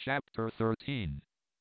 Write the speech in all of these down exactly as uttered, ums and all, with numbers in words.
Chapter thirteen.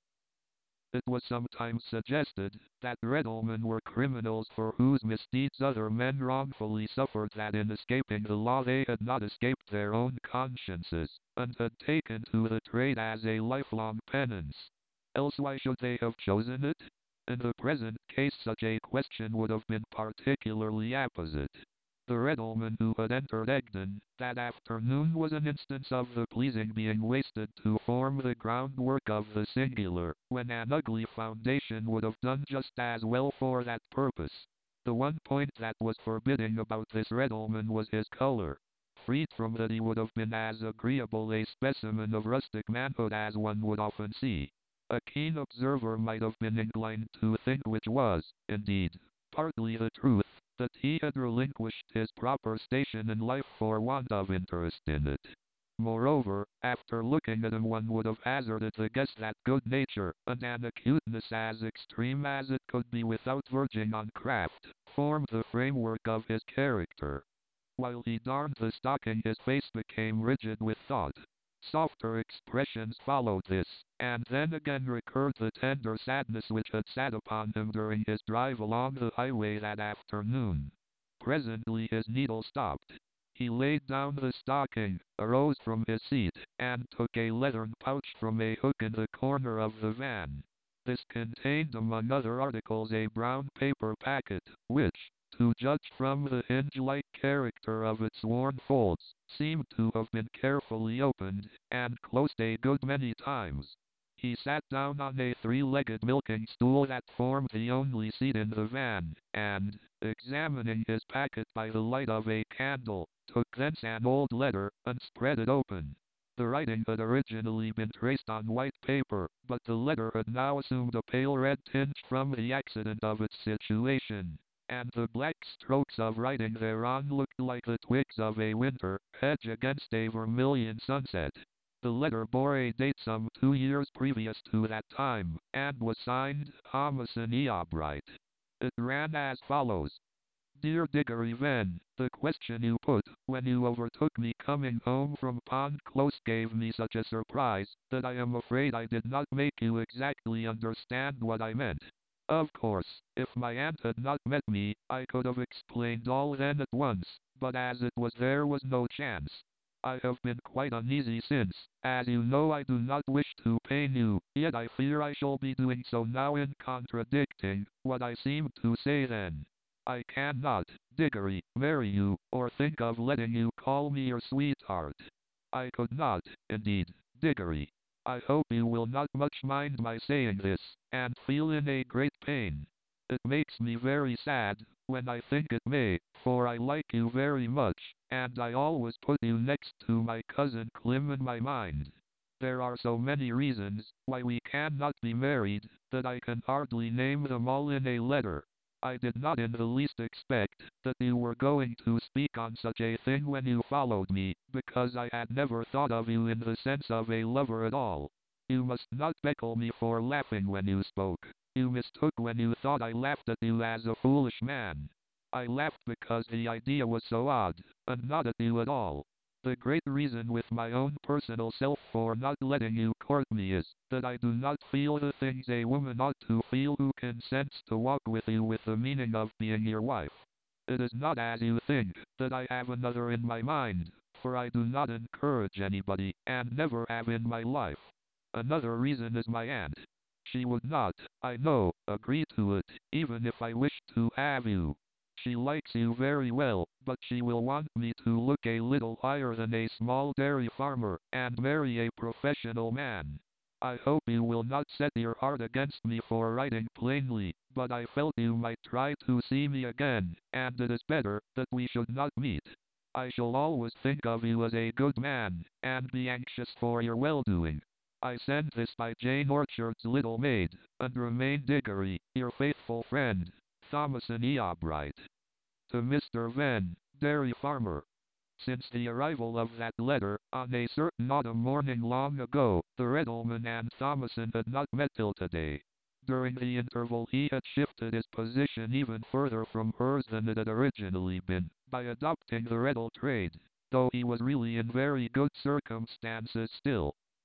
It was sometimes suggested that Riddlemen were criminals for whose misdeeds other men wrongfully suffered, that in escaping the law they had not escaped their own consciences, and had taken to the trade as a lifelong penance. Else why should they have chosen it? In the present case such a question would have been particularly apposite. The Riddleman who had entered Egdon that afternoon was an instance of the pleasing being wasted to form the groundwork of the singular, when an ugly foundation would have done just as well for that purpose. The one point that was forbidding about this Riddleman was his color. Freed from that he would have been as agreeable a specimen of rustic manhood as one would often see. A keen observer might have been inclined to think, which was, indeed, partly the truth, that he had relinquished his proper station in life for want of interest in it. Moreover, after looking at him one would have hazarded the guess that good nature, and an acuteness as extreme as it could be without verging on craft, formed the framework of his character. While he darned the stocking his face became rigid with thought. Softer expressions followed this, and then again recurred the tender sadness which had sat upon him during his drive along the highway that afternoon. Presently his needle stopped. He laid down the stocking, arose from his seat, and took a leathern pouch from a hook in the corner of the van. This contained among other articles a brown paper packet, which, to judge from the hinge-like character of its worn folds, seemed to have been carefully opened, and closed a good many times. He sat down on a three-legged milking stool that formed the only seat in the van, and, examining his packet by the light of a candle, took thence an old letter, and spread it open. The writing had originally been traced on white paper, but the letter had now assumed a pale red tinge from the accident of its situation, and the black strokes of writing thereon looked like the twigs of a winter hedge against a vermilion sunset. The letter bore a date some two years previous to that time, and was signed Thomason Eobright. It ran as follows. Dear Diggory Venn, the question you put, when you overtook me coming home from Pond Close, gave me such a surprise, that I am afraid I did not make you exactly understand what I meant. Of course, if my aunt had not met me, I could have explained all then at once, but as it was there was no chance. I have been quite uneasy since, as you know I do not wish to pain you, yet I fear I shall be doing so now in contradicting what I seemed to say then. I cannot, Diggory, marry you, or think of letting you call me your sweetheart. I could not, indeed, Diggory. I hope you will not much mind my saying this, and feel in a great pain. It makes me very sad, when I think it may, for I like you very much, and I always put you next to my cousin Clem in my mind. There are so many reasons why we cannot be married, that I can hardly name them all in a letter. I did not in the least expect that you were going to speak on such a thing when you followed me, because I had never thought of you in the sense of a lover at all. You must not beckle me for laughing when you spoke. You mistook when you thought I laughed at you as a foolish man. I laughed because the idea was so odd, and not at you at all. The great reason with my own personal self for not letting you court me is, that I do not feel the things a woman ought to feel who consents to walk with you with the meaning of being your wife. It is not as you think, that I have another in my mind, for I do not encourage anybody, and never have in my life. Another reason is my aunt. She would not, I know, agree to it, even if I wished to have you. She likes you very well, but she will want me to look a little higher than a small dairy farmer, and marry a professional man. I hope you will not set your heart against me for writing plainly, but I felt you might try to see me again, and it is better that we should not meet. I shall always think of you as a good man, and be anxious for your well-doing. I send this by Jane Orchard's little maid, and remain Diggory, your faithful friend, Thomason Eobright. To Mister Venn, dairy farmer. Since the arrival of that letter, on a certain autumn morning long ago, the Riddleman and Thomason had not met till today. During the interval he had shifted his position even further from hers than it had originally been, by adopting the Riddle trade, though he was really in very good circumstances still.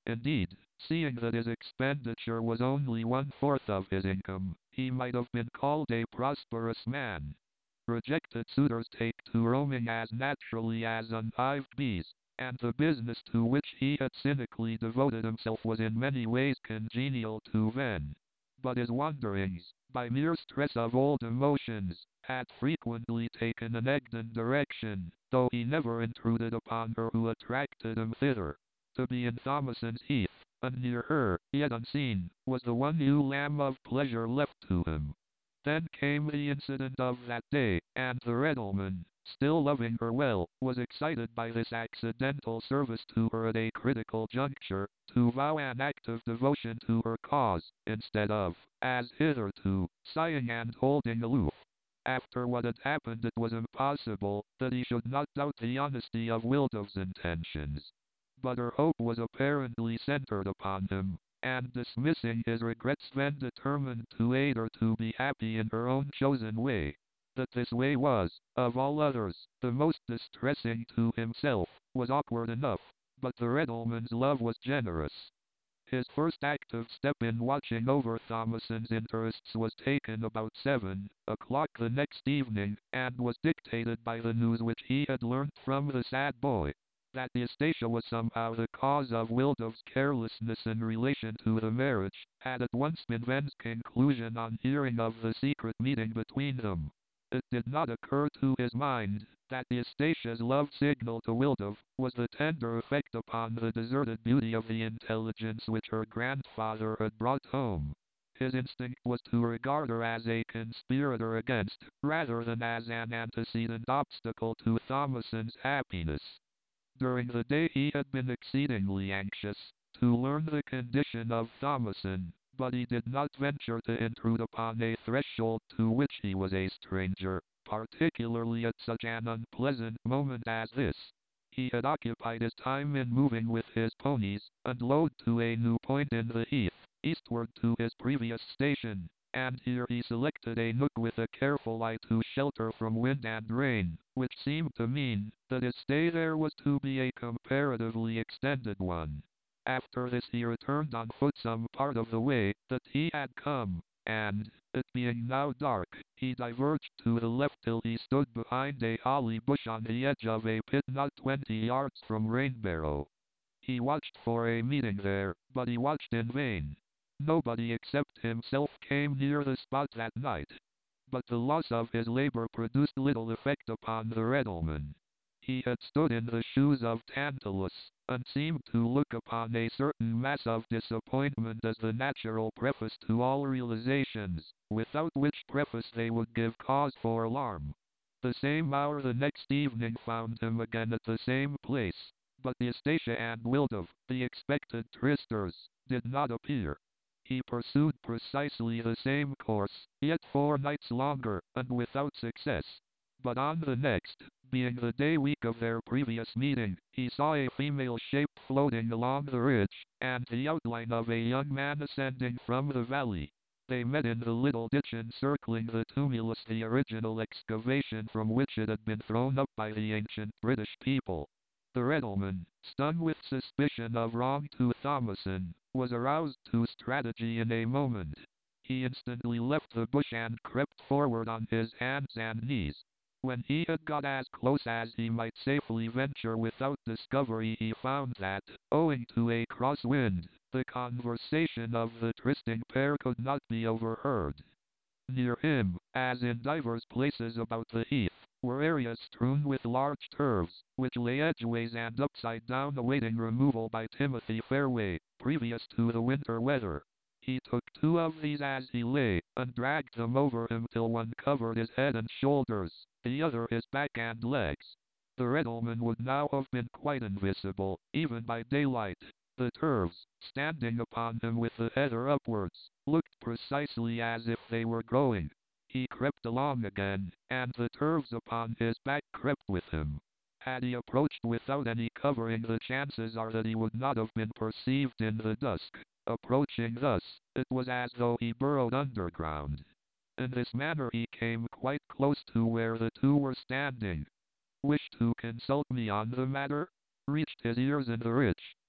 Indeed, seeing that his expenditure was only one-fourth of his income, he might have been called a prosperous man. Rejected suitors take to roaming as naturally as unhived bees, and the business to which he had cynically devoted himself was in many ways congenial to Ven. But his wanderings, by mere stress of old emotions, had frequently taken an Egdon direction, though he never intruded upon her who attracted him thither. To be in Thomason's Heath, and near her, yet unseen, was the one ewe lamb of pleasure left to him. Then came the incident of that day, and the Reddleman, still loving her well, was excited by this accidental service to her at a critical juncture, to vow an active devotion to her cause, instead of, as hitherto, sighing and holding aloof. After what had happened it was impossible that he should not doubt the honesty of Wildov's intentions. But her hope was apparently centered upon him, and dismissing his regrets Sven determined to aid her to be happy in her own chosen way. That this way was, of all others, the most distressing to himself, was awkward enough, but the Reddleman's love was generous. His first active step in watching over Thomason's interests was taken about seven o'clock the next evening, and was dictated by the news which he had learnt from the sad boy, that the Estacia was somehow the cause of Wildov's carelessness in relation to the marriage, had at once been Ven's conclusion on hearing of the secret meeting between them. It did not occur to his mind that the Estacia's love signal to Wildov was the tender effect upon the deserted beauty of the intelligence which her grandfather had brought home. His instinct was to regard her as a conspirator against, rather than as an antecedent obstacle to Thomason's happiness. During the day he had been exceedingly anxious to learn the condition of Thomason, but he did not venture to intrude upon a threshold to which he was a stranger, particularly at such an unpleasant moment as this. He had occupied his time in moving with his ponies, and load to a new point in the heath, eastward to his previous station, and here he selected a nook with a careful eye to shelter from wind and rain, which seemed to mean that his stay there was to be a comparatively extended one. After this he returned on foot some part of the way that he had come, and, it being now dark, he diverged to the left till he stood behind a holly bush on the edge of a pit not twenty yards from Rainbarrow. He watched for a meeting there, but he watched in vain. Nobody except himself came near the spot that night. But the loss of his labor produced little effect upon the Reddleman. He had stood in the shoes of Tantalus, and seemed to look upon a certain mass of disappointment as the natural preface to all realizations, without which preface they would give cause for alarm. The same hour the next evening found him again at the same place, but the Estacia and Wildov, the expected tristers, did not appear. He pursued precisely the same course, yet four nights longer, and without success. But on the next, being the day week of their previous meeting, he saw a female shape floating along the ridge, and the outline of a young man ascending from the valley. They met in the little ditch encircling the tumulus, the original excavation from which it had been thrown up by the ancient British people. The Reddleman, stung with suspicion of wrong to Thomason, was aroused to strategy in a moment. He instantly left the bush and crept forward on his hands and knees. When he had got as close as he might safely venture without discovery, he found that, owing to a cross wind, the conversation of the trysting pair could not be overheard. Near him, as in divers places about the heath, were areas strewn with large turves, which lay edgeways and upside down awaiting removal by Timothy Fairway, previous to the winter weather. He took two of these as he lay, and dragged them over him till one covered his head and shoulders, the other his back and legs. The Reddleman would now have been quite invisible, even by daylight. The turves, standing upon him with the heather upwards, looked precisely as if they were growing. He crept along again, and the turves upon his back crept with him. Had he approached without any covering, the chances are that he would not have been perceived in the dusk. Approaching thus, it was as though he burrowed underground. In this manner he came quite close to where the two were standing. "Wish to consult me on the matter?" reached his ears in the ridge.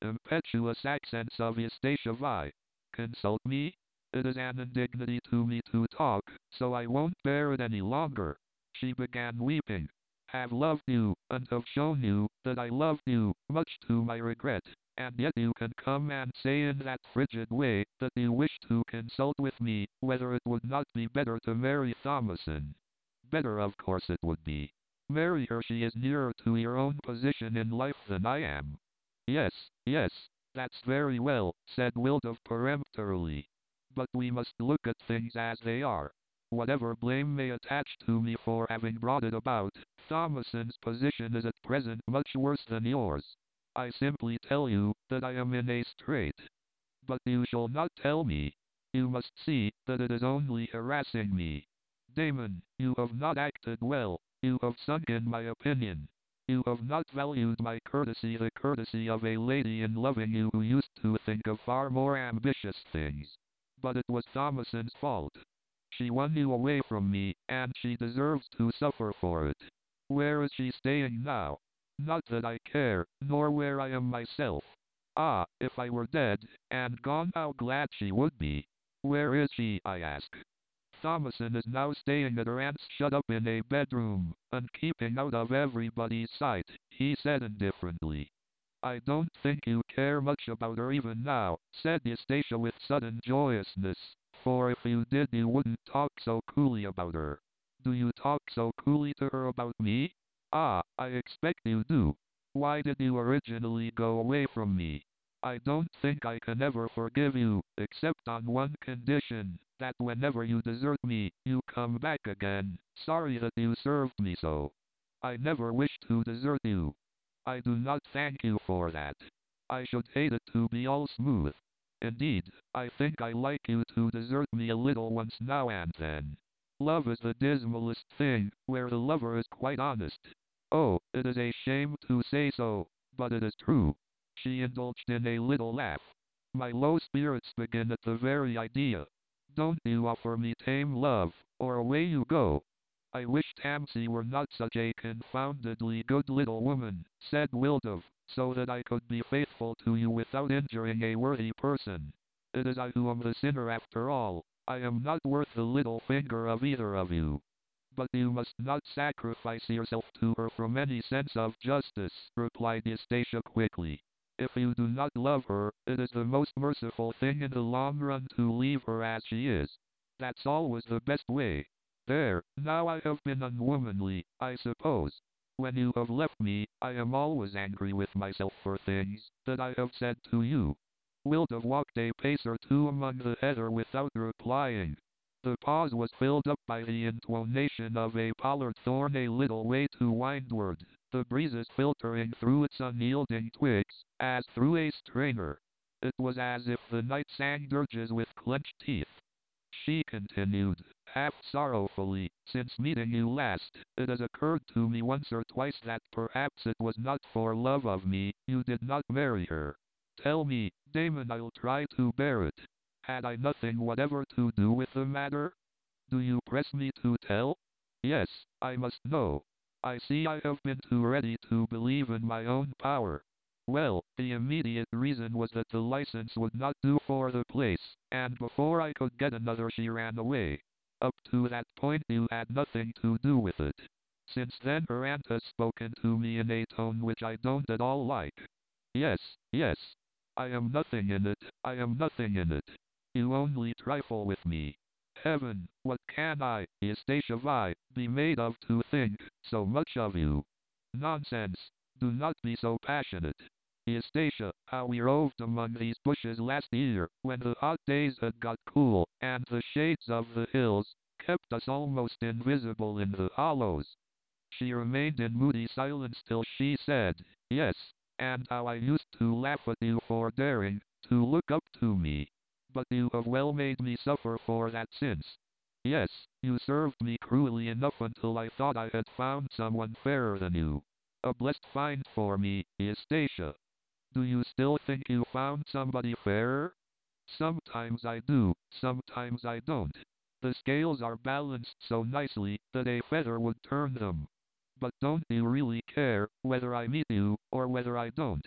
Impetuous accents of Eustacia Vi. Consult me? It is an indignity to me to talk, so I won't bear it any longer. She began weeping. Have loved you, and have shown you that I loved you, much to my regret, and yet you can come and say in that frigid way that you wish to consult with me whether it would not be better to marry Thomason. Better, of course it would be. Marry her, she is nearer to your own position in life than I am. Yes, yes, that's very well, said Wildov peremptorily. But we must look at things as they are. Whatever blame may attach to me for having brought it about, Thomason's position is at present much worse than yours. I simply tell you that I am in a strait. But you shall not tell me. You must see that it is only harassing me. Damon, you have not acted well. You have sunk in my opinion. You have not valued my courtesy, the courtesy of a lady in loving you who used to think of far more ambitious things. But it was Thomason's fault. She won you away from me, and she deserves to suffer for it. Where is she staying now? Not that I care, nor where I am myself. Ah, if I were dead, and gone, how glad she would be. Where is she, I ask? Thomason is now staying at her aunt's, shut up in a bedroom, and keeping out of everybody's sight, he said indifferently. I don't think you care much about her even now, said Eustacia with sudden joyousness, for if you did you wouldn't talk so coolly about her. Do you talk so coolly to her about me? Ah, I expect you do. Why did you originally go away from me? I don't think I can ever forgive you, except on one condition, that whenever you desert me, you come back again. Sorry that you served me so. I never wish to desert you. I do not thank you for that. I should hate it to be all smooth. Indeed, I think I like you to desert me a little once now and then. Love is the dismalest thing, where the lover is quite honest. Oh, it is a shame to say so, but it is true. She indulged in a little laugh. My low spirits begin at the very idea. Don't you offer me tame love, or away you go. I wish Tansy were not such a confoundedly good little woman, said Wildov, so that I could be faithful to you without injuring a worthy person. It is I who am the sinner after all. I am not worth the little finger of either of you. But you must not sacrifice yourself to her from any sense of justice, replied Eustacia quickly. If you do not love her, it is the most merciful thing in the long run to leave her as she is. That's always the best way. There, now I have been unwomanly, I suppose. When you have left me, I am always angry with myself for things that I have said to you. Wildov walked a pace or two among the heather without replying. The pause was filled up by the intonation of a pollard thorn a little way to windward, the breezes filtering through its unyielding twigs, as through a strainer. It was as if the night sang dirges with clenched teeth. She continued, half sorrowfully, since meeting you last, it has occurred to me once or twice that perhaps it was not for love of me you did not marry her. Tell me, Damon, I'll try to bear it. Had I nothing whatever to do with the matter? Do you press me to tell? Yes, I must know. I see I have been too ready to believe in my own power. Well, the immediate reason was that the license would not do for the place, and before I could get another she ran away. Up to that point you had nothing to do with it. Since then her aunt has spoken to me in a tone which I don't at all like. Yes, yes. I am nothing in it, I am nothing in it. You only trifle with me. Heaven, what can I, Eustacia Vi, be made of to think so much of you? Nonsense. Do not be so passionate. Eustacia, how we roved among these bushes last year, when the hot days had got cool, and the shades of the hills kept us almost invisible in the hollows. She remained in moody silence till she said, yes, and how I used to laugh at you for daring to look up to me. But you have well made me suffer for that since. Yes, you served me cruelly enough until I thought I had found someone fairer than you. A blessed find for me, Eustacia. Do you still think you found somebody fairer? Sometimes I do, sometimes I don't. The scales are balanced so nicely that a feather would turn them. But don't you really care whether I meet you or whether I don't?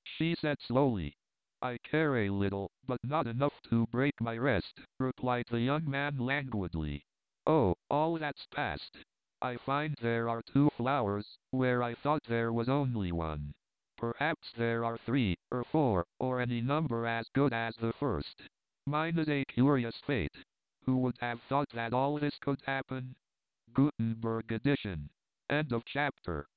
she said slowly. I care a little, but not enough to break my rest, replied the young man languidly. Oh, all that's past. I find there are two flowers, where I thought there was only one. Perhaps there are three, or four, or any number as good as the first. Mine is a curious fate. Who would have thought that all this could happen? Gutenberg edition. End of chapter.